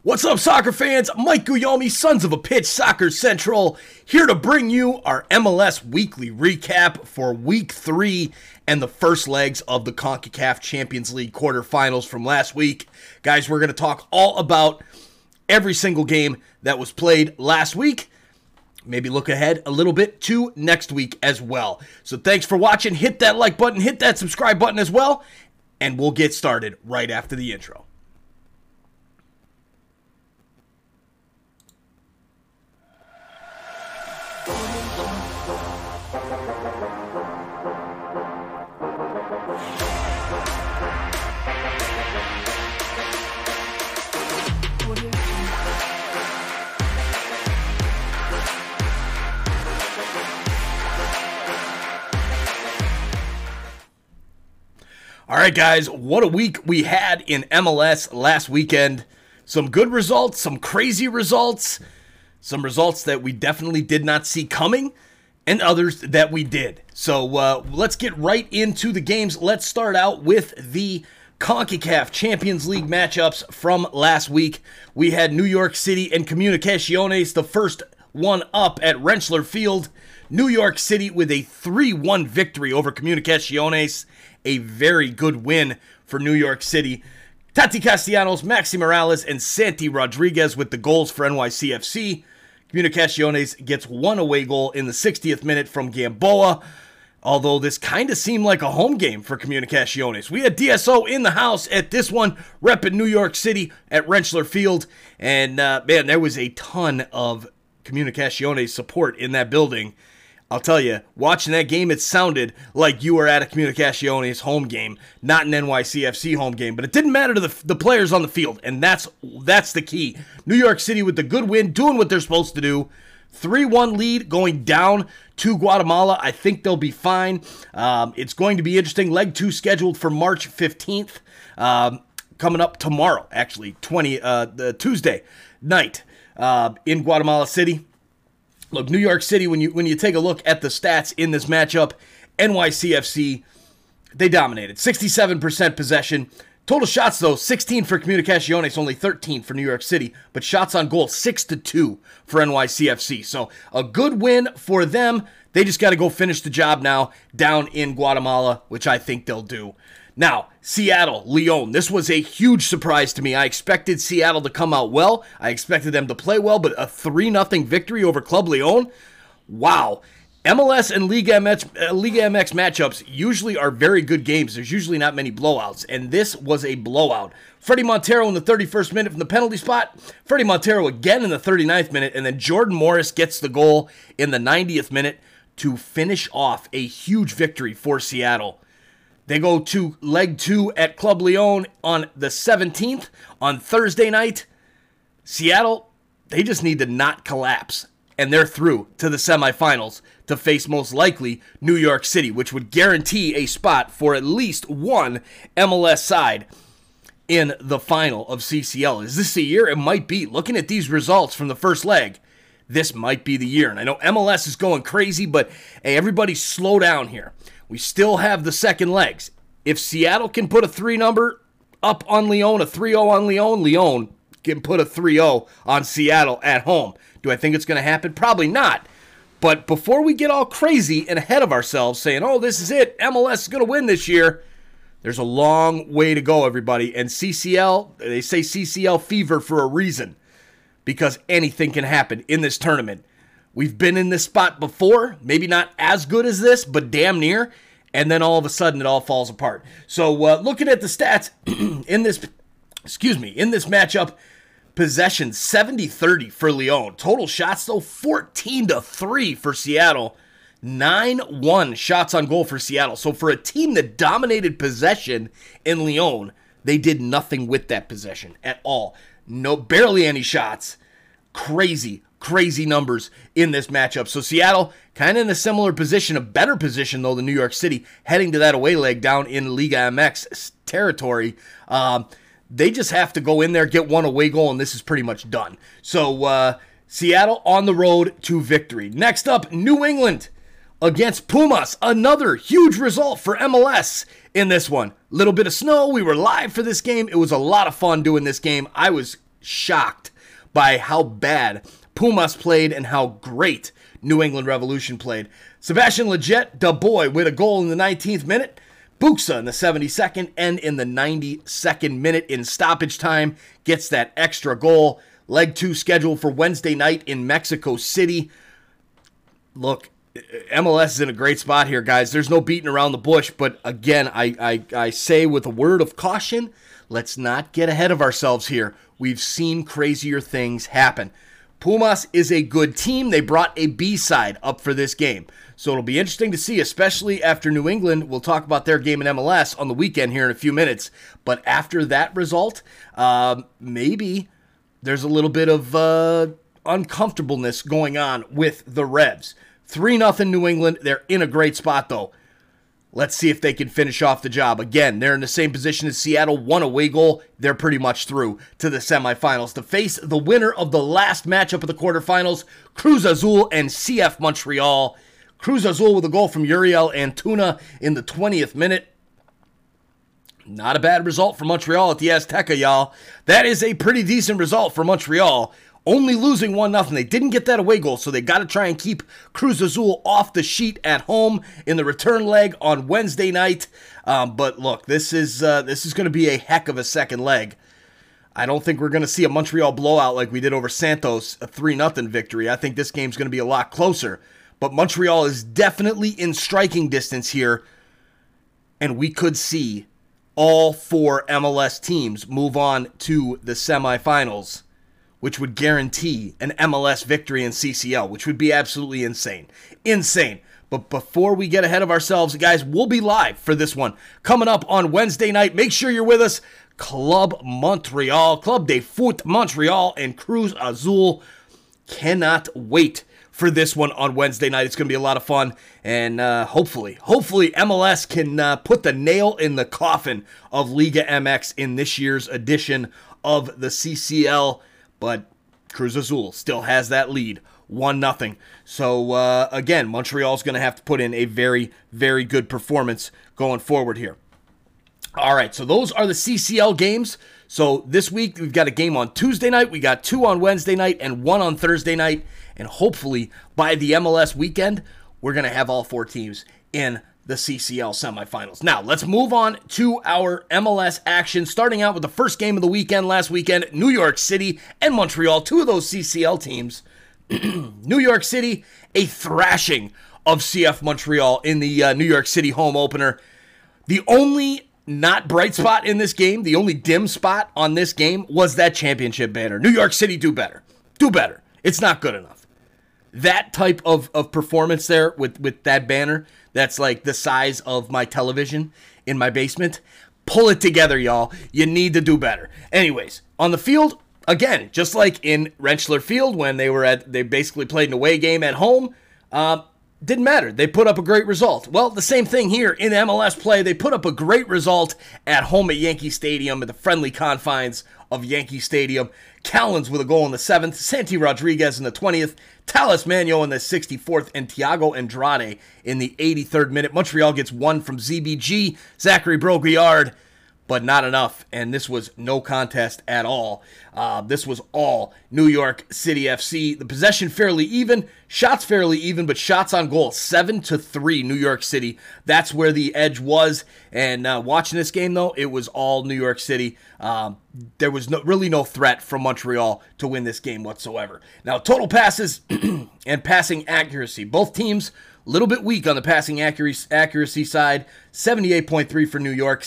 What's up, soccer fans? Mike Guglielmi, Sons of a Pitch Soccer Central, here to bring you our MLS weekly recap for Week 3 and the first legs of the CONCACAF Champions League quarterfinals from last week. Guys, we're going to talk all about every single game that was played last week. Maybe look ahead a little bit to next week as well. So thanks for watching. Hit that like button, hit that subscribe button as well, and we'll get started right after the intro. All right, guys, what a week we had in MLS last weekend. Some good results, some crazy results, some results that we definitely did not see coming, and others that we did. So let's get right into the games. Let's start out with the CONCACAF Champions League matchups from last week. We had New York City and Comunicaciones, the first one up at Rentschler Field. New York City with a 3-1 victory over Comunicaciones. A very good win for New York City. Tati Castellanos, Maxi Morales, and Santi Rodriguez with the goals for NYCFC. Comunicaciones gets one away goal in the 60th minute from Gamboa, although this kind of seemed like a home game for Comunicaciones. We had DSO in the house at this one, repping New York City at Rentschler Field, and man, there was a ton of Comunicaciones support in that building. I'll tell you, watching that game, it sounded like you were at a Comunicaciones home game, not an NYCFC home game. But it didn't matter to the players on the field, and that's the key. New York City with the good win, doing what they're supposed to do. 3-1 lead going down to Guatemala. I think they'll be fine. It's going to be interesting. Leg 2 scheduled for March 15th, coming up tomorrow, actually, the Tuesday night in Guatemala City. Look, New York City, when you take a look at the stats in this matchup, NYCFC, they dominated. 67% possession. Total shots, though, 16 for Comunicaciones, only 13 for New York City. But shots on goal, 6-2 for NYCFC. So a good win for them. They just got to go finish the job now down in Guatemala, which I think they'll do. Now, Seattle, León. This was a huge surprise to me. I expected Seattle to come out well. I expected them to play well, but a 3-0 victory over Club León? Wow. MLS and Liga MX matchups usually are very good games. There's usually not many blowouts, and this was a blowout. Freddie Montero in the 31st minute from the penalty spot. Freddie Montero again in the 39th minute, and then Jordan Morris gets the goal in the 90th minute to finish off a huge victory for Seattle. They go to leg 2 at Club León on the 17th on Thursday night. Seattle, they just need to not collapse, and they're through to the semifinals to face most likely New York City, which would guarantee a spot for at least one MLS side in the final of CCL. Is this the year? It might be. Looking at these results from the first leg, this might be the year. And I know MLS is going crazy, but hey, everybody slow down here. We still have the second legs. If Seattle can put a 3 number up on León, a 3-0 on León, León can put a 3-0 on Seattle at home. Do I think it's going to happen? Probably not. But before we get all crazy and ahead of ourselves saying, oh, this is it, MLS is going to win this year, there's a long way to go, everybody. And CCL, they say CCL fever for a reason, because anything can happen in this tournament. We've been in this spot before, maybe not as good as this, but damn near, and then all of a sudden it all falls apart. So looking at the stats in this matchup, possession 70-30 for León. Total shots, though, 14-3 for Seattle. 9-1 shots on goal for Seattle. So for a team that dominated possession in León, they did nothing with that possession at all. No, barely any shots. Crazy numbers in this matchup. So Seattle kind of in a similar position, a better position though than New York City, heading to that away leg down in Liga MX territory. They just have to go in there, get one away goal, and this is pretty much done. So Seattle on the road to victory. Next up, New England against Pumas. Another huge result for MLS in this one. Little bit of snow. We were live for this game. It was a lot of fun doing this game. I was shocked by how bad Pumas played and how great New England Revolution played. Sebastian Lletget, the boy, with a goal in the 19th minute. Buxa in the 72nd and in the 92nd minute in stoppage time gets that extra goal. Leg 2 scheduled for Wednesday night in Mexico City. Look, MLS is in a great spot here, guys. There's no beating around the bush, but again, I say with a word of caution, let's not get ahead of ourselves here. We've seen crazier things happen. Pumas is a good team. They brought a B-side up for this game. So it'll be interesting to see, especially after New England. We'll talk about their game in MLS on the weekend here in a few minutes. But after that result, maybe there's a little bit of uncomfortableness going on with the Revs. 3-0 New England. They're in a great spot, though. Let's see if they can finish off the job. Again, they're in the same position as Seattle. 1 away goal. They're pretty much through to the semifinals to face the winner of the last matchup of the quarterfinals, Cruz Azul and CF Montreal. Cruz Azul with a goal from Uriel Antuna in the 20th minute. Not a bad result for Montreal at the Azteca, y'all. That is a pretty decent result for Montreal. Only losing 1-0. They didn't get that away goal, so they got to try and keep Cruz Azul off the sheet at home in the return leg on Wednesday night. But look, this is going to be a heck of a second leg. I don't think we're going to see a Montreal blowout like we did over Santos, a 3-0 victory. I think this game's going to be a lot closer. But Montreal is definitely in striking distance here, and we could see all 4 MLS teams move on to the semifinals, which would guarantee an MLS victory in CCL, which would be absolutely insane. Insane. But before we get ahead of ourselves, guys, we'll be live for this one coming up on Wednesday night. Make sure you're with us. Club Montreal, Club de Foot Montreal, and Cruz Azul. Cannot wait for this one on Wednesday night. It's going to be a lot of fun, and hopefully MLS can put the nail in the coffin of Liga MX in this year's edition of the CCL, but Cruz Azul still has that lead, 1-0. So, again, Montreal's going to have to put in a very, very good performance going forward here. All right, so those are the CCL games. So this week, we've got a game on Tuesday night, we got 2 on Wednesday night, and 1 on Thursday night. And hopefully, by the MLS weekend, we're going to have all 4 teams in the CCL semifinals. Now, let's move on to our MLS action, starting out with the first game of the weekend last weekend, New York City and Montreal, 2 of those CCL teams. New York City, a thrashing of CF Montreal in the New York City home opener. The only not bright spot in this game, the only dim spot on this game was that championship banner. New York City, do better. Do better. It's not good enough. That type of performance there with that banner, that's like the size of my television in my basement. Pull it together, y'all. You need to do better. Anyways, on the field, again, just like in Rentschler Field when they basically played an away game at home, didn't matter. They put up a great result. Well, the same thing here in MLS play. They put up a great result at home at Yankee Stadium, at the friendly confines of Yankee Stadium. Callens with a goal in the 7th, Santi Rodriguez in the 20th, Talis Magno in the 64th, and Thiago Andrade in the 83rd minute. Montreal gets 1 from ZBG, Zachary Broguillard, but not enough, and this was no contest at all. This was all New York City FC. The possession fairly even, shots fairly even, but shots on goal, 7-3 New York City. That's where the edge was, and watching this game, though, it was all New York City. There was really no threat from Montreal to win this game whatsoever. Now, total passes and passing accuracy. Both teams a little bit weak on the passing accuracy side. 78.3 for New York,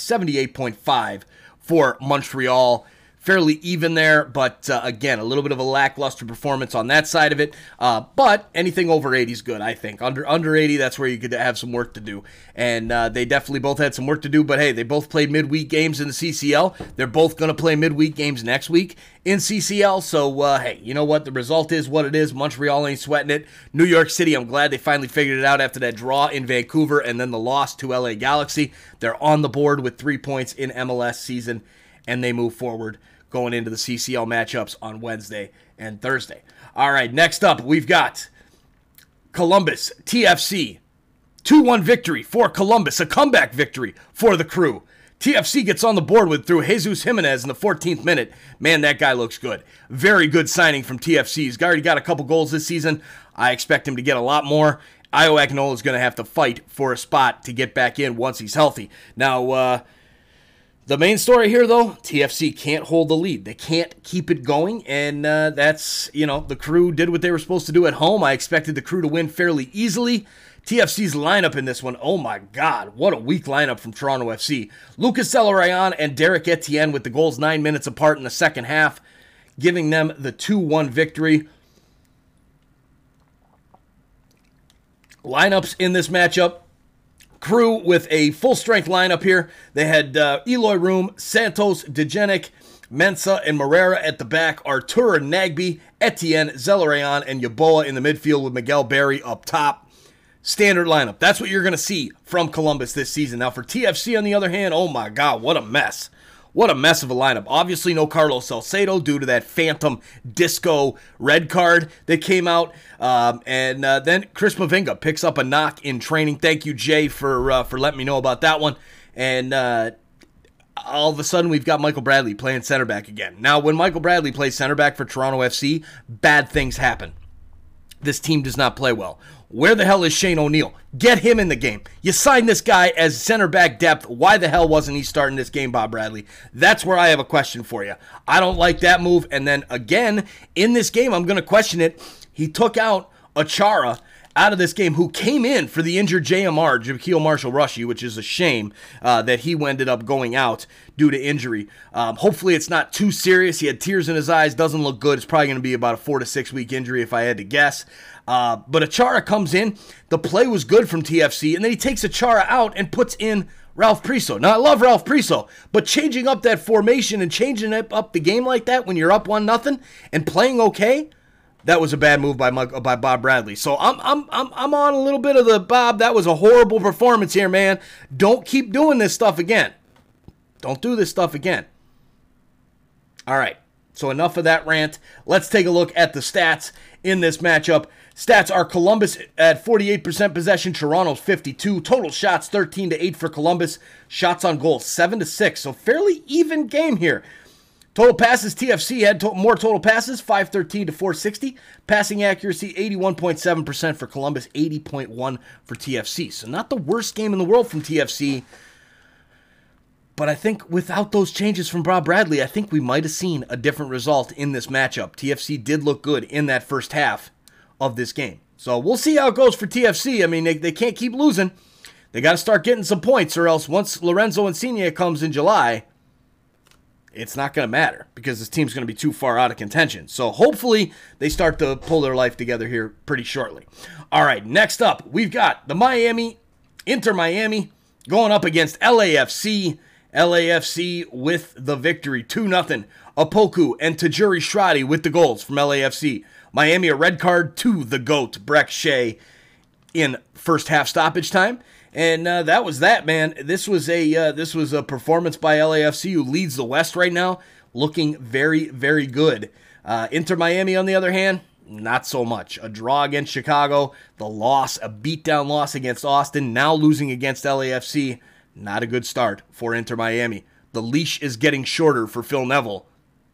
78.5 for Montreal. Fairly even there, but again, a little bit of a lackluster performance on that side of it. But anything over 80 is good, I think. Under 80, that's where you could have some work to do. And they definitely both had some work to do, but hey, they both played midweek games in the CCL. They're both going to play midweek games next week in CCL. So, hey, you know what? The result is what it is. Montreal ain't sweating it. New York City, I'm glad they finally figured it out after that draw in Vancouver and then the loss to LA Galaxy. They're on the board with 3 points in MLS season, and they move forward going into the CCL matchups on Wednesday and Thursday. All right, next up, we've got Columbus TFC. 2-1 victory for Columbus, a comeback victory for the Crew. TFC gets on the board through Jesus Jimenez in the 14th minute. Man, that guy looks good. Very good signing from TFC. He's already got a couple goals this season. I expect him to get a lot more. Ayo Akinola is going to have to fight for a spot to get back in once he's healthy. Now, the main story here, though, TFC can't hold the lead. They can't keep it going, and that's, the Crew did what they were supposed to do at home. I expected the Crew to win fairly easily. TFC's lineup in this one, oh my God, what a weak lineup from Toronto FC. Lucas Zelarayan and Derek Etienne with the goals 9 minutes apart in the second half, giving them the 2-1 victory. Lineups in this matchup. Crew with a full-strength lineup here. They had Eloy Room, Santos, Degenek, Mensah, and Moreira at the back. Artur and Nagbe, Etienne, Zelarayan, and Yeboah in the midfield with Miguel Berry up top. Standard lineup. That's what you're going to see from Columbus this season. Now for TFC, on the other hand, oh my God, what a mess. What a mess of a lineup. Obviously no Carlos Salcedo due to that phantom disco red card that came out. And then Chris Mavinga picks up a knock in training. Thank you, Jay, for letting me know about that one. And all of a sudden we've got Michael Bradley playing center back again. Now when Michael Bradley plays center back for Toronto FC, bad things happen. This team does not play well. Where the hell is Shane O'Neill? Get him in the game. You signed this guy as center back depth. Why the hell wasn't he starting this game, Bob Bradley? That's where I have a question for you. I don't like that move. And then again, in this game, I'm going to question it. He took out Achara out of this game, who came in for the injured JMR, Jaquil Marshall-Rushy, which is a shame that he ended up going out due to injury. Hopefully it's not too serious. He had tears in his eyes, doesn't look good. It's probably going to be about a 4 to 6 week injury if I had to guess. But Achara comes in. The play was good from TFC, and then he takes Achara out and puts in Ralph Priso. Now, I love Ralph Priso, but changing up that formation and changing up the game like that when you're up 1-0 and playing okay, that was a bad move by Bob Bradley. So I'm on a little bit of the Bob. That was a horrible performance here, man. Don't keep doing this stuff again. Don't do this stuff again. All right. So enough of that rant. Let's take a look at the stats in this matchup. Stats are Columbus at 48% possession, Toronto's 52. Total shots 13-8 for Columbus. Shots on goal 7-6. So fairly even game here. Total passes, TFC had more total passes, 513 to 460. Passing accuracy, 81.7% for Columbus, 80.1 for TFC. So not the worst game in the world from TFC. But I think without those changes from Bob Bradley, I think we might have seen a different result in this matchup. TFC did look good in that first half of this game. So we'll see how it goes for TFC. I mean, they can't keep losing. They got to start getting some points, or else once Lorenzo Insigne comes in July, it's not going to matter because this team's going to be too far out of contention. So hopefully they start to pull their life together here pretty shortly. All right, next up, we've got the Inter Miami, going up against LAFC. LAFC with the victory, 2-0. Opoku and Tajuri Shradi with the goals from LAFC. Miami a red card to the GOAT, Brek Shea, in first half stoppage time. And that was that, man. This was a performance by LAFC, who leads the West right now, looking very, very good. Inter Miami, on the other hand, not so much. A draw against Chicago, the loss, a beatdown loss against Austin, now losing against LAFC. Not a good start for Inter Miami. The leash is getting shorter for Phil Neville.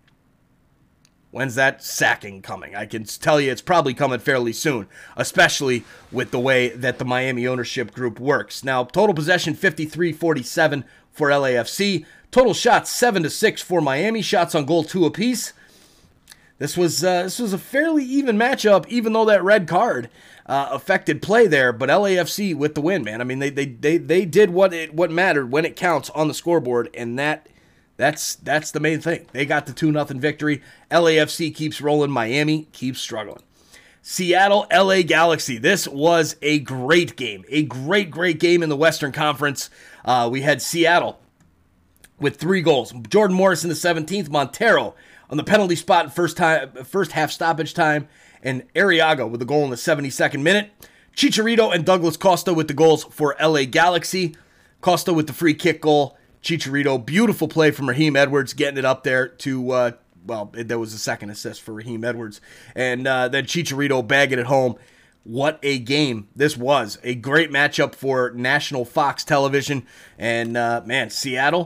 When's that sacking coming? I can tell you it's probably coming fairly soon, especially with the way that the Miami ownership group works. Now, total possession 53-47 for LAFC. Total shots 7-6 for Miami. Shots on goal 2 apiece. This was a fairly even matchup, even though that red card affected play there. But LAFC with the win, man. I mean, they did what mattered when it counts on the scoreboard, and that's the main thing. They got the 2-0 victory. LAFC keeps rolling. Miami keeps struggling. Seattle, LA Galaxy. This was a great game. A great game in the Western Conference. We had Seattle with 3 goals. Jordan Morris in the 17th. Montero on the penalty spot in first half stoppage time. And Arriaga with the goal in the 72nd minute. Chicharito and Douglas Costa with the goals for LA Galaxy. Costa with the free kick goal. Chicharito, beautiful play from Raheem Edwards, getting it up there to, there was a second assist for Raheem Edwards. And then Chicharito bagging it home. What a game this was. A great matchup for national Fox television. And, man, Seattle,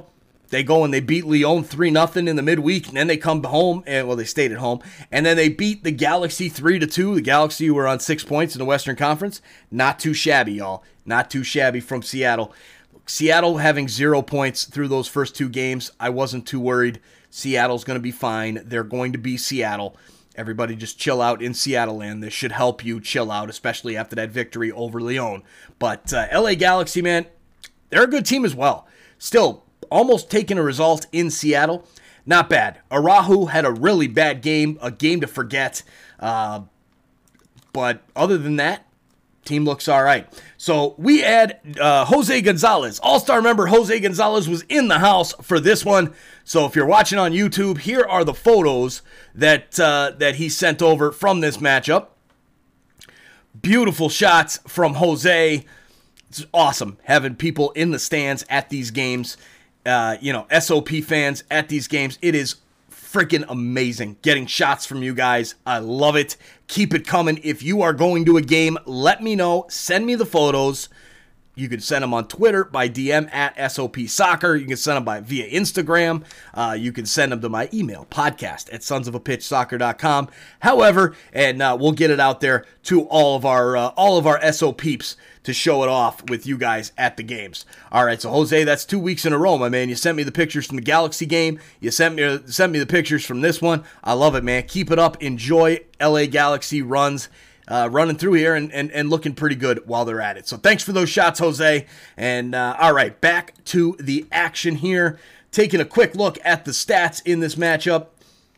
They go and they beat Lyon 3-0 in the midweek, and then they come home, and well, they stayed at home, and then they beat the Galaxy 3-2. The Galaxy were on 6 points in the Western Conference. Not too shabby, y'all. Not too shabby from Seattle. Seattle having 0 points through those first 2 games, I wasn't too worried. Seattle's going to be fine. They're going to be Seattle. Everybody just chill out in Seattle land. This should help you chill out, especially after that victory over Lyon. But LA Galaxy, man, they're a good team as well. Still, almost taking a result in Seattle. Not bad. Araujo had a really bad game, a game to forget. But other than that, team looks all right. So we had Jose Gonzalez. All-Star member Jose Gonzalez was in the house for this one. So if you're watching on YouTube, here are the photos that he sent over from this matchup. Beautiful shots from Jose. It's awesome having people in the stands at these games. SOP fans at these games. It is freaking amazing getting shots from you guys. I love it. Keep it coming. If you are going to a game, let me know. Send me the photos. You can send them on Twitter by DM at SOP Soccer. You can send them via Instagram. You can send them to my email, podcast@sonsofapitchsoccer.com. However, and we'll get it out there to all of our SO peeps to show it off with you guys at the games. All right, so Jose, that's 2 weeks in a row, my man. You sent me the pictures from the Galaxy game. You sent me the pictures from this one. I love it, man. Keep it up. Enjoy LA Galaxy runs. Running through here and looking pretty good while they're at it. So thanks for those shots, Jose. And all right, back to the action here. Taking a quick look at the stats in this matchup.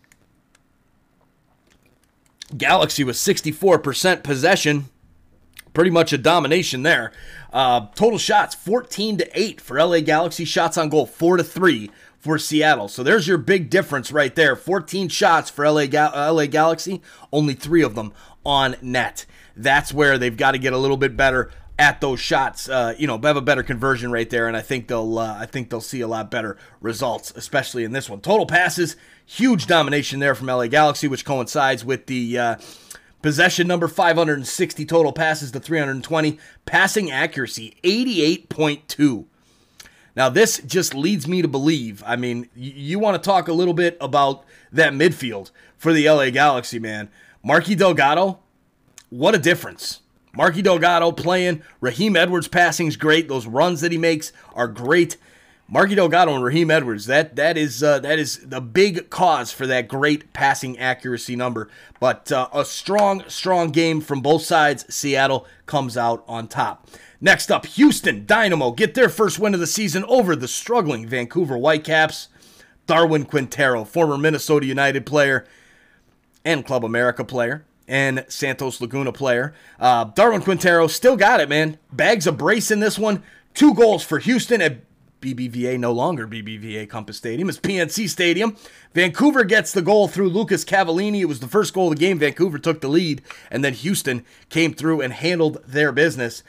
Galaxy was 64% possession. Pretty much a domination there. Total shots, 14-8 for LA Galaxy. Shots on goal, 4-3 for Seattle. So there's your big difference right there. 14 shots for LA Galaxy, only 3 of them on net. That's where they've got to get a little bit better at those shots. Have a better conversion rate there, and I think they'll see a lot better results, especially in this one. Total passes, huge domination there from LA Galaxy, which coincides with the possession number, 560 total passes to 320. Passing accuracy, 88.2. Now, this just leads me to believe, I mean, you want to talk a little bit about that midfield for the LA Galaxy, man. Marky Delgado, what a difference. Marky Delgado playing. Raheem Edwards' passing's great. Those runs that he makes are great. Marky Delgado and Raheem Edwards, that is the big cause for that great passing accuracy number. But a strong game from both sides. Seattle comes out on top. Next up, Houston Dynamo get their first win of the season over the struggling Vancouver Whitecaps. Darwin Quintero, former Minnesota United player and Club America player, and Santos Laguna player. Darwin Quintero still got it, man. Bags a brace in this one. 2 goals for Houston at BBVA, no longer BBVA Compass Stadium. It's PNC Stadium. Vancouver gets the goal through Lucas Cavallini. It was the first goal of the game. Vancouver took the lead, and then Houston came through and handled their business.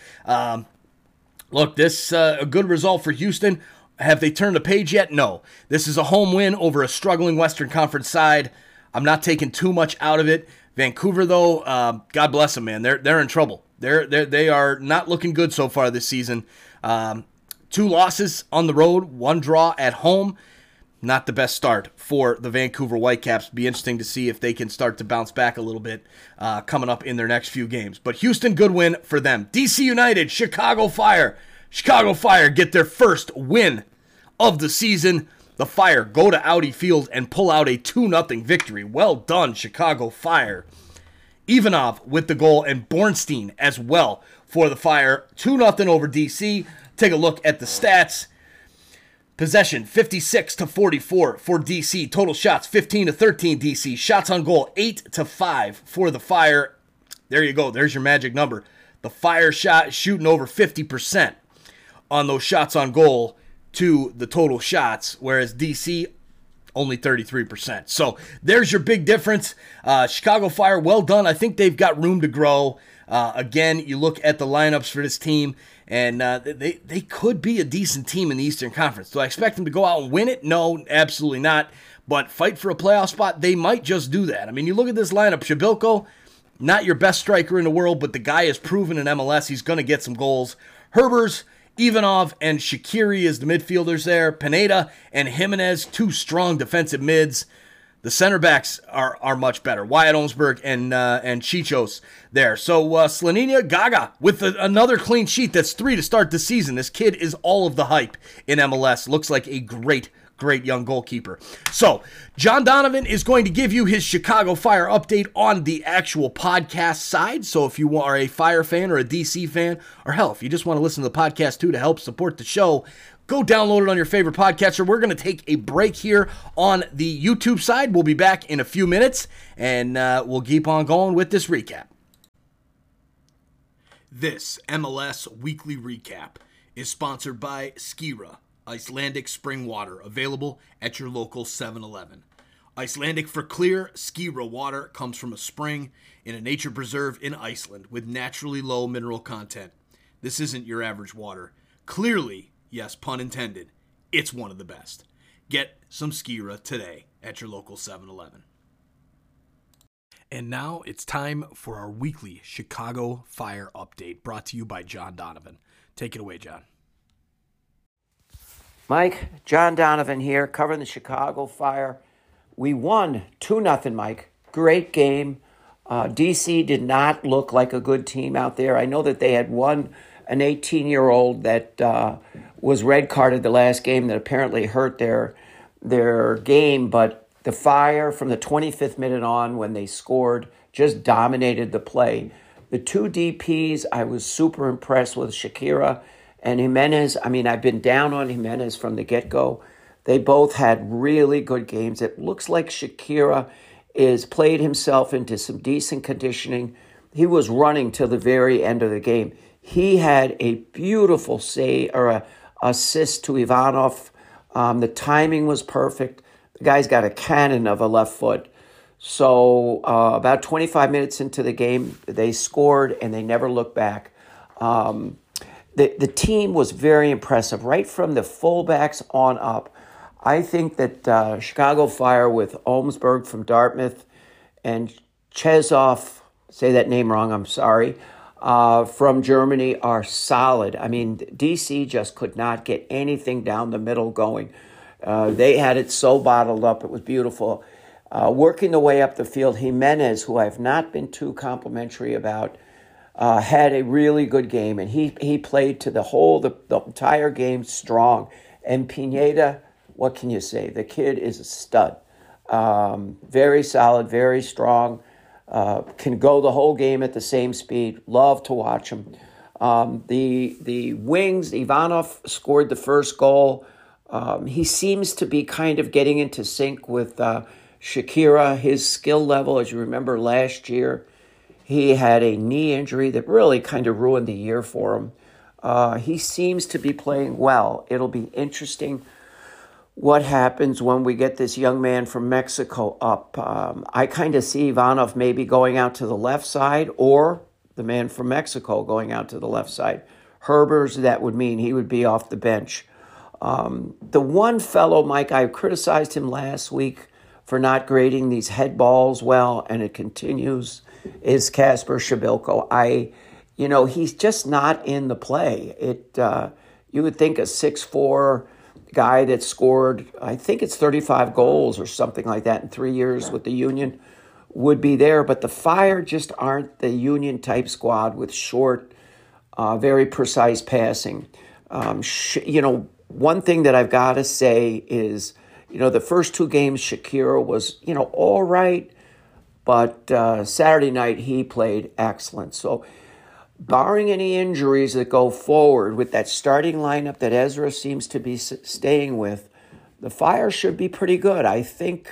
Look, this a good result for Houston. Have they turned a page yet? No. This is a home win over a struggling Western Conference side. I'm not taking too much out of it. Vancouver, though, God bless them, man. They're in trouble. They are not looking good so far this season. 2 losses on the road, 1 draw at home. Not the best start for the Vancouver Whitecaps. Be interesting to see if they can start to bounce back a little bit coming up in their next few games. But Houston, good win for them. DC United, Chicago Fire. Chicago Fire get their first win of the season. The Fire go to Audi Field and pull out a 2-0 victory. Well done, Chicago Fire. Ivanov with the goal and Bornstein as well for the Fire. 2-0 over DC. Take a look at the stats. Possession, 56-44 for DC. Total shots, 15-13 DC. Shots on goal, 8-5 for the Fire. There you go. There's your magic number. The Fire shooting over 50% on those shots on goal to the total shots, whereas DC only 33%. So there's your big difference. Chicago Fire, well done. I think they've got room to grow. Again, you look at the lineups for this team, and they could be a decent team in the Eastern Conference. Do I expect them to go out and win it? No, absolutely not. But fight for a playoff spot, they might just do that. I mean, you look at this lineup. Shabilko, not your best striker in the world, but the guy has proven in MLS he's going to get some goals. Herbers, Ivanov and Shaqiri as the midfielders there. Pineda and Jimenez, two strong defensive mids. The center backs are much better. Wyatt Olmsberg and Chichos there. So Slonina Gaga with another clean sheet. That's 3 to start the season. This kid is all of the hype in MLS. Looks like a great young goalkeeper. So John Donovan is going to give you his Chicago Fire update on the actual podcast side. So if you are a Fire fan or a DC fan, or hell, if you just want to listen to the podcast too to help support the show, go download it on your favorite podcatcher. We're going to take a break here on the YouTube side. We'll be back in a few minutes, and we'll keep on going with this recap. This MLS Weekly Recap is sponsored by Skira, Icelandic spring water, available at your local 7-Eleven. Icelandic for clear, Skira water comes from a spring in a nature preserve in Iceland with naturally low mineral content. This isn't your average water. Clearly, yes, pun intended, it's one of the best. Get some Skira today at your local 7-Eleven. And now it's time for our weekly Chicago Fire update, brought to you by John Donovan. Take it away, John. Mike, John Donovan here, covering the Chicago Fire. We won 2-0, Mike. Great game. DC did not look like a good team out there. I know that they had an 18-year-old that was red carded the last game that apparently hurt their game, but the Fire from the 25th minute on when they scored just dominated the play. The two DPs, I was super impressed with Shakira and Jimenez. I mean, I've been down on Jimenez from the get-go. They both had really good games. It looks like Shakira is played himself into some decent conditioning. He was running till the very end of the game. He had a beautiful save or a assist to Ivanov. The timing was perfect. The guy's got a cannon of a left foot. So about 25 minutes into the game, they scored and they never looked back. The team was very impressive, right from the fullbacks on up. I think that Chicago Fire with Olmsberg from Dartmouth and Chezov, say that name wrong, I'm sorry, from Germany are solid. I mean, DC just could not get anything down the middle going. They had it so bottled up, it was beautiful. Working the way up the field, Jimenez, who I've not been too complimentary about, had a really good game, and he played to the entire game strong. And Pineda, what can you say? The kid is a stud. Very solid, very strong. Can go the whole game at the same speed. Love to watch him. The wings, Ivanov scored the first goal. He seems to be kind of getting into sync with Shakira. His skill level, as you remember last year, he had a knee injury that really kind of ruined the year for him. He seems to be playing well. It'll be interesting what happens when we get this young man from Mexico up. I kind of see Ivanov maybe going out to the left side, or the man from Mexico going out to the left side. Herbers, that would mean he would be off the bench. The one fellow, Mike, I criticized him last week for not grading these head balls well, and it continues, is Kasper Shabilko. He's just not in the play. You would think a 6'4" guy that scored, I think it's 35 goals or something like that in 3 years with the Union would be there, but the Fire just aren't the Union type squad with short, very precise passing. One thing that I've got to say is, the first two games Shakira was, all right, but Saturday night he played excellent. So barring any injuries that go forward with that starting lineup that Ezra seems to be staying with, the Fire should be pretty good. I think,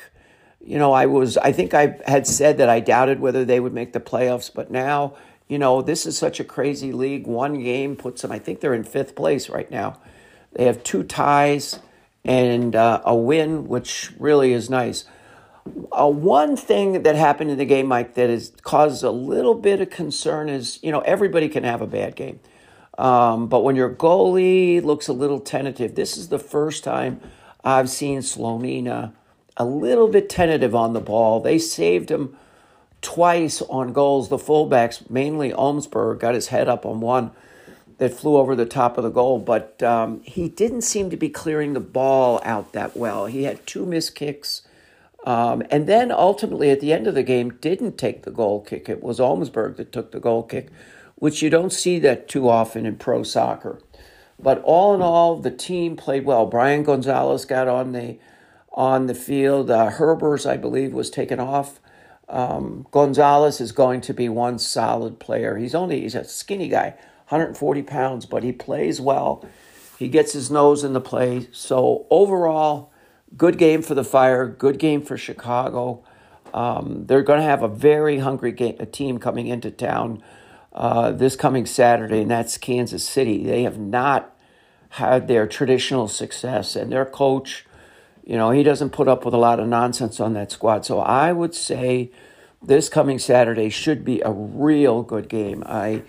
I had said that I doubted whether they would make the playoffs, but now, this is such a crazy league. One game puts them, I think they're in 5th place right now. They have 2 ties and a win, which really is nice. One thing that happened in the game, Mike, that has caused a little bit of concern is, everybody can have a bad game. But when your goalie looks a little tentative, this is the first time I've seen Slonina a little bit tentative on the ball. They saved him twice on goals. The fullbacks, mainly Olmsberg, got his head up on one. that flew over the top of the goal, but he didn't seem to be clearing the ball out that well. He had 2 missed kicks, and then ultimately at the end of the game didn't take the goal kick. It was Olmsberg that took the goal kick, which you don't see that too often in pro soccer. But all in all, the team played well. Brian Gonzalez got on the field. Herbers, I believe, was taken off. Gonzalez is going to be one solid player. He's a skinny guy, 140 pounds, but he plays well. He gets his nose in the play. So overall, good game for the Fire, good game for Chicago. They're going to have a very hungry team coming into town this coming Saturday, and that's Kansas City. They have not had their traditional success, and their coach, he doesn't put up with a lot of nonsense on that squad. So I would say this coming Saturday should be a real good game.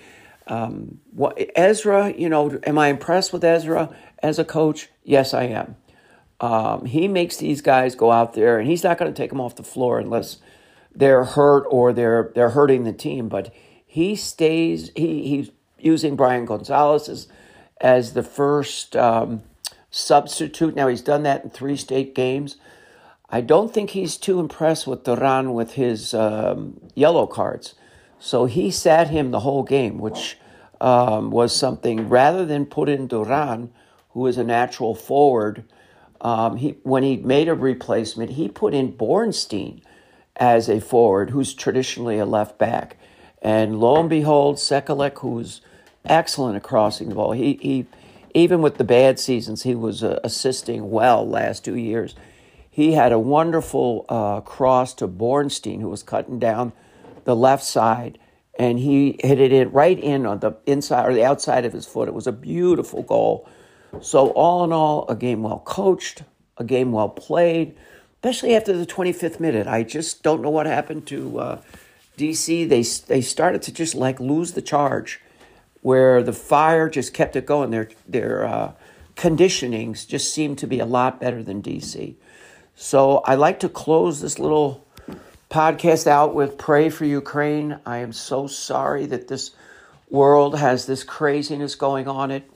Ezra, am I impressed with Ezra as a coach? Yes, I am. He makes these guys go out there, and he's not going to take them off the floor unless they're hurt or they're hurting the team. But he's using Brian Gonzalez as the first substitute. Now, he's done that in 3 state games. I don't think he's too impressed with Duran with his yellow cards. So he sat him the whole game, which was something. Rather than put in Duran, who is a natural forward, when he made a replacement, he put in Bornstein as a forward, who's traditionally a left back. And lo and behold, Sekalek, who's excellent at crossing the ball, he even with the bad seasons, he was assisting well last 2 years. He had a wonderful cross to Bornstein, who was cutting down the left side, and he hit it right in on the inside or the outside of his foot. It was a beautiful goal. So all in all, a game well coached, a game well played, especially after the 25th minute. I just don't know what happened to DC. They started to just lose the charge, where the Fire just kept it going. Their conditionings just seemed to be a lot better than DC. So I like to close this little podcast out with pray for Ukraine. I am so sorry that this world has this craziness going on it.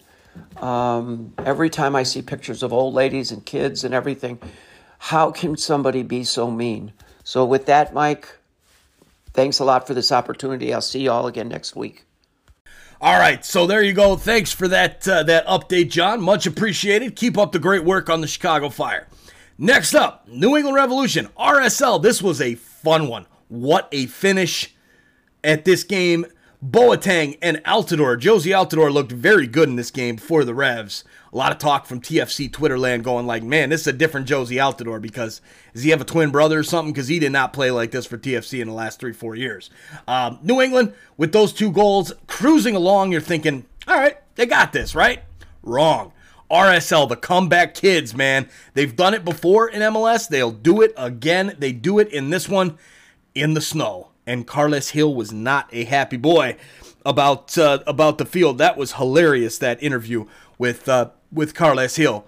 Every time I see pictures of old ladies and kids and everything, how can somebody be so mean? So with that, Mike, thanks a lot for this opportunity. I'll see you all again next week. All right, so there you go. Thanks for that update, John. Much appreciated. Keep up the great work on the Chicago Fire. Next up, New England Revolution, RSL. This was a fun one. What a finish at this game. Boateng and Altidore. Josie Altidore looked very good in this game for the Revs. A lot of talk from TFC Twitter land going man, this is a different Josie Altidore because does he have a twin brother or something? Because he did not play like this for TFC in the last 3-4 years. New England, with those 2 goals, cruising along, you're thinking, all right, they got this, right? Wrong. RSL, the comeback kids, man. They've done it before in MLS. They'll do it again. They do it in this one in the snow. And Carles Hill was not a happy boy about the field. That was hilarious, that interview with Carles Hill.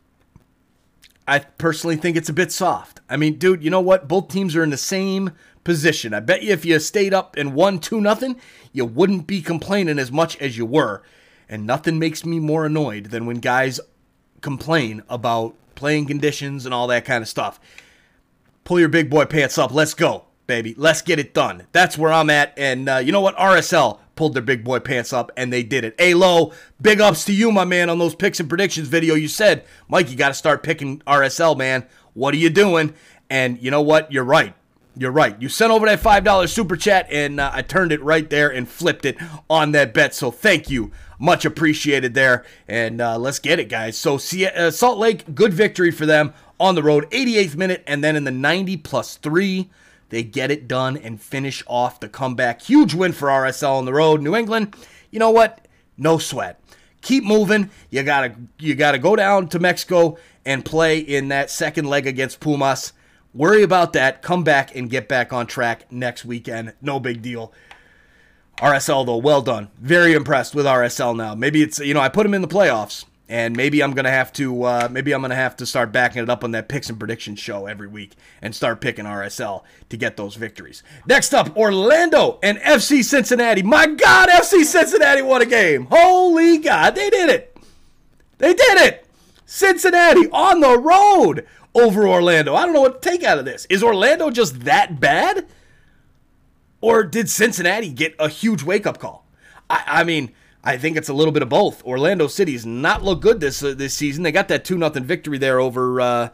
I personally think it's a bit soft. I mean, dude, you know what? Both teams are in the same position. I bet you if you stayed up and won 2-0, you wouldn't be complaining as much as you were. And nothing makes me more annoyed than when guys complain about playing conditions and all that kind of stuff. Pull your big boy pants up. Let's go, baby. Let's get it done. That's where I'm at. And you know what? RSL pulled their big boy pants up, and they did it. Hey, Lo, big ups to you, my man, on those picks and predictions video. You said, Mike, you got to start picking RSL, man. What are you doing? And you know what? You're right. You're right. You sent over that $5 super chat, and I turned it right there and flipped it on that bet. So thank you. Much appreciated there. And let's get it, guys. So Salt Lake, good victory for them on the road. 88th minute, and then in the 90+3, they get it done and finish off the comeback. Huge win for RSL on the road. New England, you know what? No sweat. Keep moving. You gotta go down to Mexico and play in that second leg against Pumas. Worry about that. Come back and get back on track next weekend. No big deal. RSL, though, well done. Very impressed with RSL now. Maybe it's, I put them in the playoffs, And maybe I'm gonna have to start backing it up on that picks and predictions show every week and start picking RSL to get those victories. Next up, Orlando and FC Cincinnati. My God, FC Cincinnati won a game. Holy God, they did it. They did it. Cincinnati on the road over Orlando. I don't know what to take out of this. Is Orlando just that bad? Or did Cincinnati get a huge wake-up call? I mean, I think it's a little bit of both. Orlando City's not looked good this season. They got that 2-0 victory there over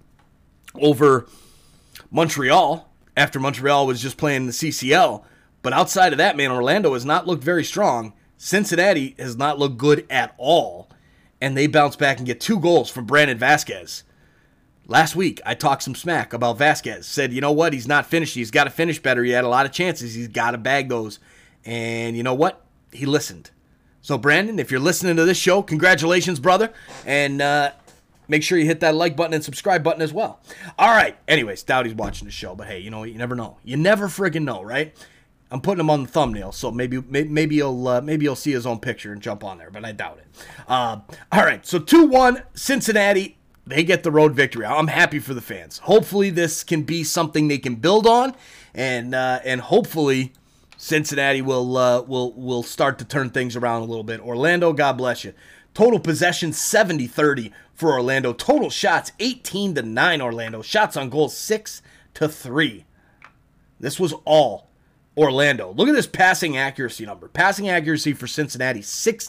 Montreal after Montreal was just playing the CCL. But outside of that, man, Orlando has not looked very strong. Cincinnati has not looked good at all. And they bounce back and get 2 goals from Brandon Vasquez. Last week, I talked some smack about Vasquez. Said, you know what? He's not finished. He's got to finish better. He had a lot of chances. He's got to bag those. And you know what? He listened. So, Brandon, if you're listening to this show, congratulations, brother. And make sure you hit that like button and subscribe button as well. All right. Anyways, Dowdy's watching the show. But, hey, you know what? You never know. You never friggin' know, right? I'm putting him on the thumbnail, so maybe he'll see his own picture and jump on there, but I doubt it. All right, so 2-1, Cincinnati. They get the road victory. I'm happy for the fans. Hopefully this can be something they can build on, and hopefully Cincinnati will start to turn things around a little bit. Orlando, God bless you. Total possession 70-30 for Orlando. Total shots 18-9 Orlando. Shots on goal 6-3. This was all Orlando. Look at this passing accuracy number. Passing accuracy for Cincinnati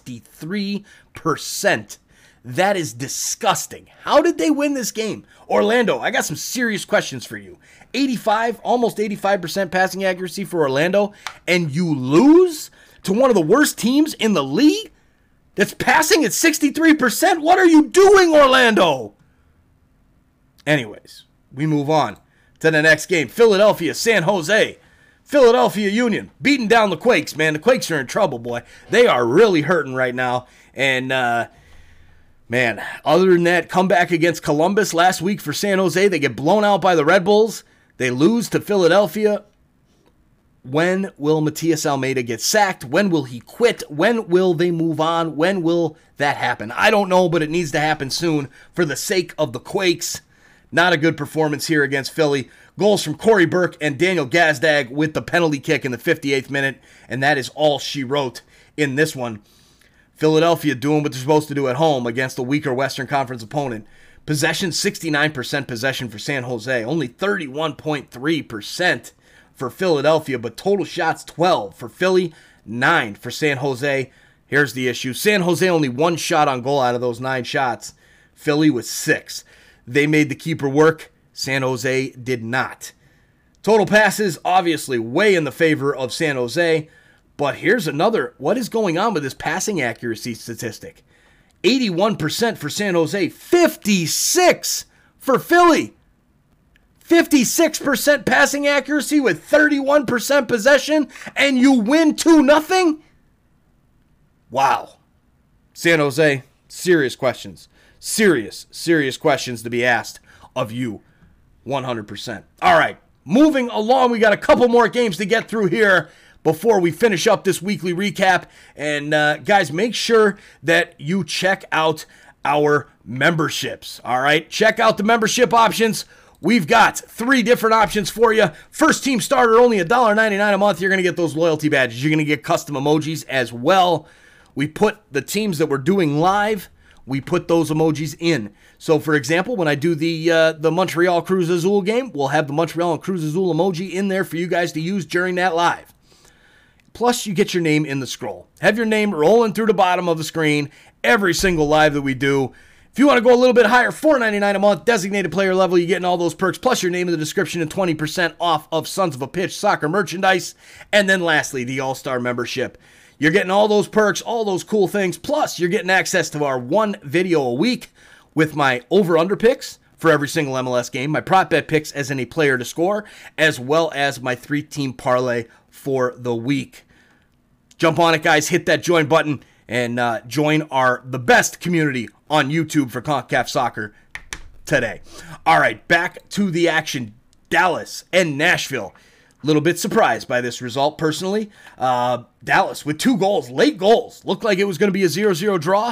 63%. That is disgusting. How did they win this game? Orlando, I got some serious questions for you. 85, almost 85% passing accuracy for Orlando, and you lose to one of the worst teams in the league that's passing at 63%? What are you doing, Orlando? Anyways, we move on to the next game. Philadelphia, San Jose. Philadelphia Union beating down the Quakes, man. The Quakes are in trouble, boy. They are really hurting right now, and man, other than that, comeback against Columbus last week for San Jose. They get blown out by the Red Bulls. They lose to Philadelphia. When will Matias Almeida get sacked? When will he quit? When will they move on? When will that happen? I don't know, but it needs to happen soon for the sake of the Quakes. Not a good performance here against Philly. Goals from Corey Burke and Daniel Gazdag with the penalty kick in the 58th minute, and that is all she wrote in this one. Philadelphia doing what they're supposed to do at home against a weaker Western Conference opponent. Possession, 69% possession for San Jose. Only 31.3% for Philadelphia, but total shots 12 for Philly, 9 for San Jose. Here's the issue. San Jose only 1 shot on goal out of those 9 shots. Philly with 6. They made the keeper work. San Jose did not. Total passes, obviously, way in the favor of San Jose. But here's another. What is going on with this passing accuracy statistic? 81% for San Jose, 56% for Philly. 56% passing accuracy with 31% possession, and you win 2-0? Wow. San Jose, serious questions. Serious questions to be asked of you. 100%. All right, moving along. We got a couple more games to get through here before we finish up this weekly recap. And guys, make sure that you check out our memberships. All right, check out the membership options. We've got 3 different options for you. First team starter, only $1.99 a month. You're going to get those loyalty badges. You're going to get custom emojis as well. We put the teams that we're doing live, we put those emojis in. So, for example, when I do the Montreal Cruz Azul game, we'll have the Montreal and Cruz Azul emoji in there for you guys to use during that live. Plus, you get your name in the scroll. Have your name rolling through the bottom of the screen every single live that we do. If you want to go a little bit higher, $4.99 a month, designated player level, you're getting all those perks, plus your name in the description and 20% off of Sons of a Pitch soccer merchandise. And then lastly, the All-Star membership. You're getting all those perks, all those cool things, plus you're getting access to our 1 video a week with my over-under picks for every single MLS game, my prop bet picks as any player to score, as well as my 3-team parlay for the week. Jump on it, guys. Hit that join button and join the best community on YouTube for CONCACAF Soccer today. All right, back to the action. Dallas and Nashville. A little bit surprised by this result, personally. Dallas with 2 goals, late goals. Looked like it was going to be a 0-0 draw.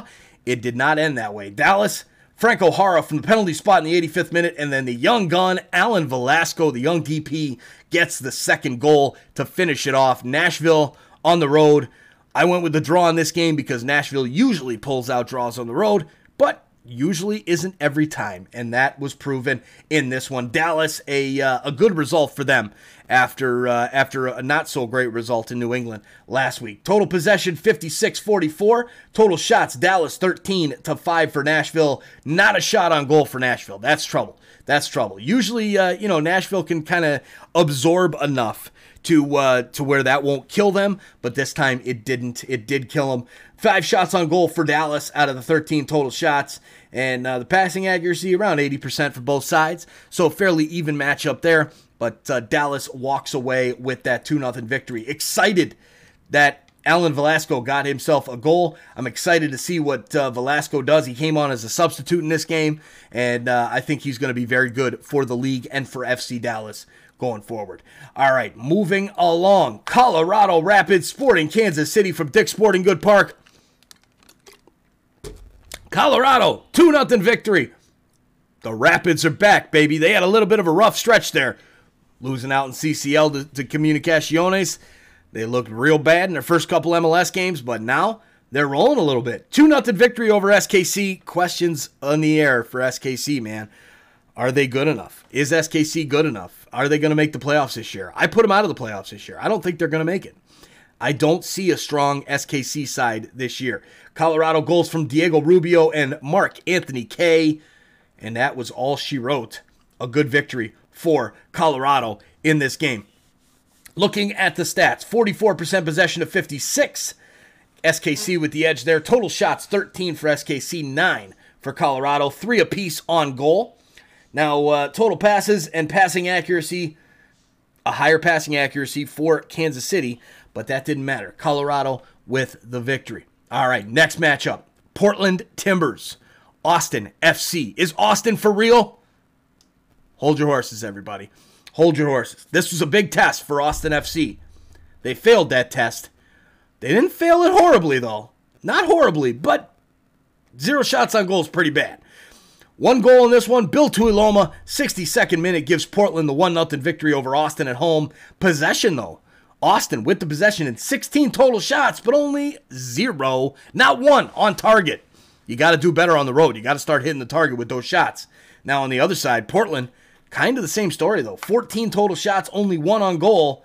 it did not end that way. Dallas, Franco Jara from the penalty spot in the 85th minute, and then the young gun, Alan Velasco, the young DP, gets the second goal to finish it off. Nashville on the road. I went with the draw in this game because Nashville usually pulls out draws on the road, but usually isn't every time, and that was proven in this one. Dallas, a good result for them after a not so great result in New England last week. Total possession 56-44. Total shots Dallas 13-5 for Nashville. Not a shot on goal for Nashville. That's trouble. Usually, Nashville can kind of absorb enough to where that won't kill them, but this time it didn't. It did kill them. 5 shots on goal for Dallas out of the 13 total shots, and the passing accuracy around 80% for both sides, so fairly even matchup there, but Dallas walks away with that 2-0 victory. Excited that Alan Velasco got himself a goal. I'm excited to see what Velasco does. He came on as a substitute in this game, and I think he's going to be very good for the league and for FC Dallas going forward. All right, moving along. Colorado Rapids Sporting Kansas City from Dick's Sporting Good Park. Colorado, 2-0 victory. The Rapids are back, baby. They had a little bit of a rough stretch there, losing out in CCL to Comunicaciones. They looked real bad in their first couple MLS games, but now they're rolling a little bit. 2-0 victory over SKC. Questions on the air for SKC, man. Are they good enough? Is SKC good enough? Are they going to make the playoffs this year? I put them out of the playoffs this year. I don't think they're going to make it. I don't see a strong SKC side this year. Colorado goals from Diego Rubio and Mark Anthony Kaye, and that was all she wrote. A good victory for Colorado in this game. Looking at the stats, 44% possession to 56. SKC with the edge there. Total shots, 13 for SKC, 9 for Colorado. 3 apiece on goal. Now, total passes and passing accuracy, a higher passing accuracy for Kansas City, but that didn't matter. Colorado with the victory. All right, next matchup. Portland Timbers, Austin FC. Is Austin for real? Hold your horses, everybody. Hold your horses. This was a big test for Austin FC. They failed that test. They didn't fail it horribly, though. Not horribly, but 0 shots on goal is pretty bad. 1 goal in this one. Bill Tuiloma, 62nd minute, gives Portland the 1-0 victory over Austin at home. Possession, though. Austin with the possession and 16 total shots, but only 0, not 1 on target. You got to do better on the road. You got to start hitting the target with those shots. Now, on the other side, Portland, kind of the same story, though. 14 total shots, only 1 on goal.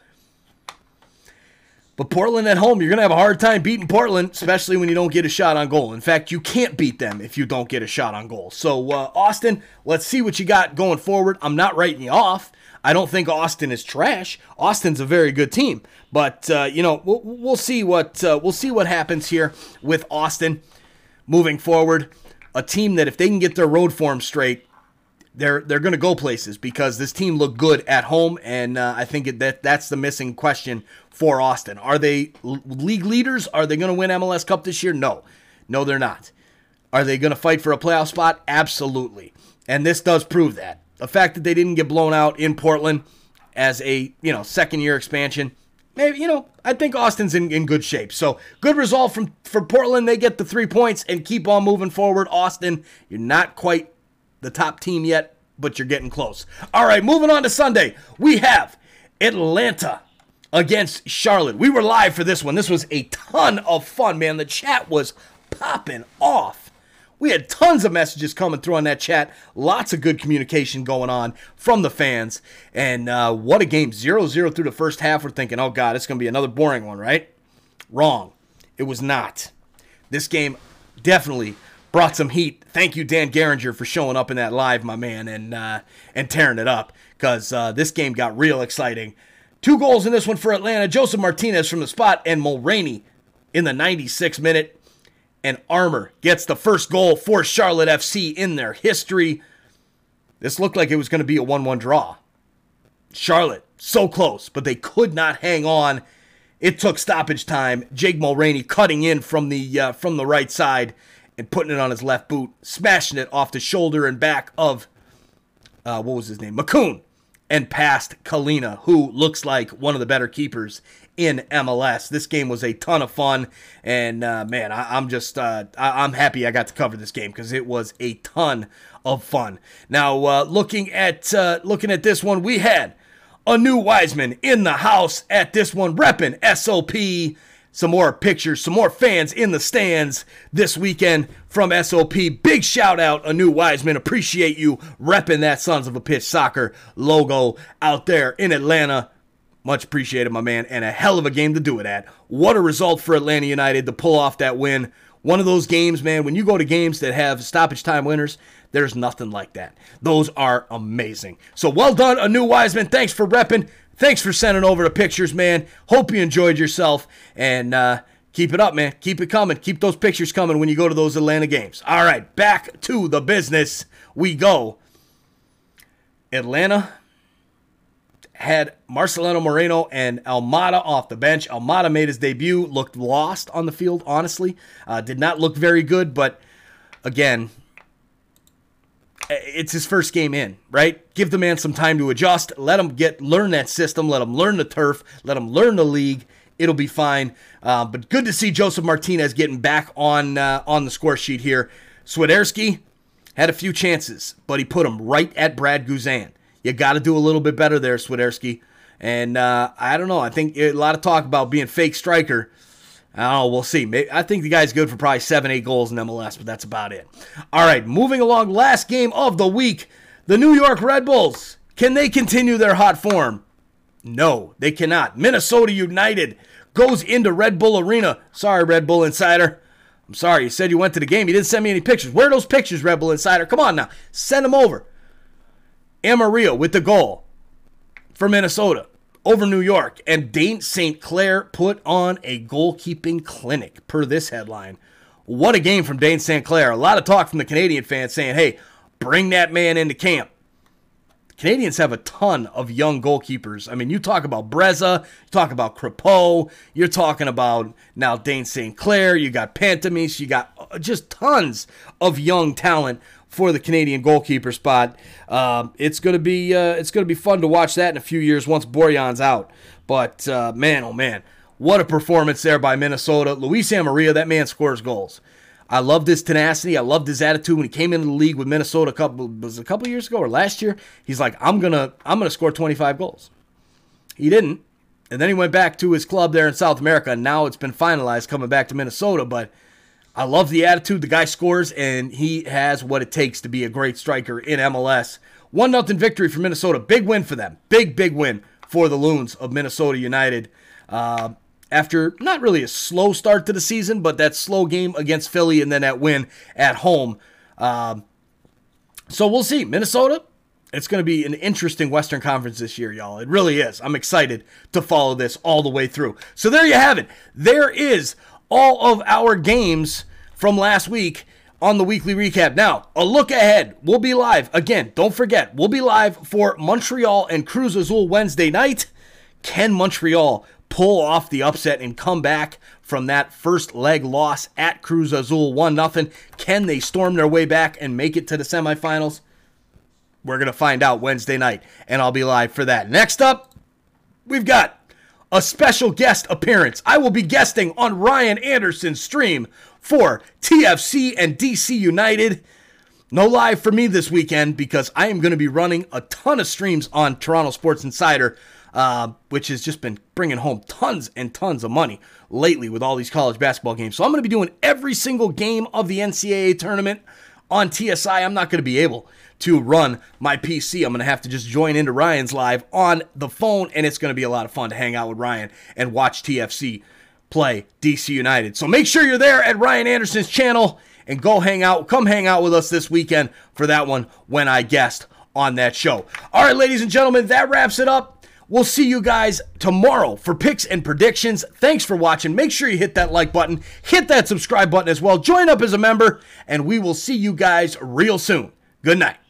But Portland at home, you're going to have a hard time beating Portland, especially when you don't get a shot on goal. In fact, you can't beat them if you don't get a shot on goal. So, Austin, let's see what you got going forward. I'm not writing you off. I don't think Austin is trash. Austin's a very good team. But, we'll see what happens here with Austin moving forward. A team that if they can get their road form straight, they're going to go places because this team looked good at home, and I think that's the missing question for Austin. Are they league leaders? Are they going to win MLS Cup this year? No, they're not. Are they going to fight for a playoff spot? Absolutely, and this does prove that. The fact that they didn't get blown out in Portland as a second-year expansion, maybe I think Austin's in good shape. So good result for Portland. They get the 3 points and keep on moving forward. Austin, you're not quite the top team yet, but you're getting close. All right, moving on to Sunday. We have Atlanta against Charlotte. We were live for this one. This was a ton of fun, man. The chat was popping off. We had tons of messages coming through on that chat. Lots of good communication going on from the fans. And what a game. 0-0 through the first half. We're thinking, oh, God, it's going to be another boring one, right? Wrong. It was not. This game definitely brought some heat. Thank you, Dan Geringer, for showing up in that live, my man, and tearing it up, because this game got real exciting. 2 goals in this one for Atlanta. Joseph Martinez from the spot, and Mulroney in the 96th minute. And Armour gets the first goal for Charlotte FC in their history. This looked like it was going to be a 1-1 draw. Charlotte, so close, but they could not hang on. It took stoppage time. Jake Mulroney cutting in from the right side and putting it on his left boot, smashing it off the shoulder and back of, what was his name? McCoon. and passed Kalina, who looks like one of the better keepers in MLS. This game was a ton of fun, and man, I'm happy I got to cover this game because it was a ton of fun. Now, looking at this one, we had a new Wiseman in the house at this one, repping SOP. Some more pictures, some more fans in the stands this weekend from SOP. Big shout out, a new Wiseman. Appreciate you repping that Sons of a Pitch Soccer logo out there in Atlanta. Much appreciated, my man, and a hell of a game to do it at. What a result for Atlanta United to pull off that win. One of those games, man, when you go to games that have stoppage time winners, there's nothing like that. Those are amazing. So well done, a new Wiseman. Thanks for repping. Thanks for sending over the pictures, man. Hope you enjoyed yourself. And keep it up, man. Keep it coming. Keep those pictures coming when you go to those Atlanta games. All right, back to the business we go. Atlanta had Marcelino Moreno and Almada off the bench. Almada made his debut, looked lost on the field, honestly. Did not look very good, but again, it's his first game in, right? Give the man some time to adjust. Let him learn that system. Let him learn the turf. Let him learn the league. It'll be fine. But good to see Joseph Martinez getting back on the score sheet here. Swiderski had a few chances, but he put them right at Brad Guzan. You got to do a little bit better there, Swiderski. And I don't know. I think a lot of talk about being fake striker. I don't know, we'll see. I think the guy's good for probably 7-8 goals in MLS, but that's about it. All right, moving along. Last game of the week. The New York Red Bulls. Can they continue their hot form? No, they cannot. Minnesota United goes into Red Bull Arena. Sorry, Red Bull Insider. I'm sorry, you said you went to the game. You didn't send me any pictures. Where are those pictures, Red Bull Insider? Come on now. Send them over. Amarillo with the goal for Minnesota over New York. And Dane St. Clair put on a goalkeeping clinic, per this headline. What a game from Dane St. Clair. A lot of talk from the Canadian fans saying, hey, bring that man into camp. The Canadians have a ton of young goalkeepers. I mean, you talk about Breza, you talk about Crepeau, you're talking about now Dane St. Clair, you got Pantemis, you got just tons of young talent for the Canadian goalkeeper spot. It's gonna be fun to watch that in a few years once Borjan's out. But man, oh man, what a performance there by Minnesota. Luis Amarilla, that man scores goals. I loved his tenacity. I loved his attitude when he came into the league with Minnesota a couple years ago or last year. He's like, I'm gonna score 25 goals. He didn't, and then he went back to his club there in South America. And now it's been finalized coming back to Minnesota, but I love the attitude. The guy scores, and he has what it takes to be a great striker in MLS. 1-0 victory for Minnesota. Big win for them. Big win for the Loons of Minnesota United. After not really a slow start to the season, but that slow game against Philly and then that win at home. So we'll see. Minnesota, it's going to be an interesting Western Conference this year, y'all. It really is. I'm excited to follow this all the way through. So there you have it. There is all of our games from last week on the weekly recap. Now, a look ahead. We'll be live. Again, don't forget, we'll be live for Montreal and Cruz Azul Wednesday night. Can Montreal pull off the upset and come back from that first leg loss at Cruz Azul 1-0? Can they storm their way back and make it to the semifinals? We're going to find out Wednesday night, and I'll be live for that. Next up, we've got a special guest appearance. I will be guesting on Ryan Anderson's stream for TFC and DC United. No live for me this weekend because I am going to be running a ton of streams on Toronto Sports Insider, which has just been bringing home tons and tons of money lately with all these college basketball games. So I'm going to be doing every single game of the NCAA tournament on TSI. I'm not going to be able to run my PC. I'm going to have to just join into Ryan's live on the phone, and it's going to be a lot of fun to hang out with Ryan and watch TFC play DC United. So make sure you're there at Ryan Anderson's channel and come hang out with us this weekend for that one when I guest on that show. All right, ladies and gentlemen, that wraps it up. We'll see you guys tomorrow for picks and predictions. Thanks for watching. Make sure you hit that like button, hit that subscribe button as well. Join up as a member, and we will see you guys real soon. Good night.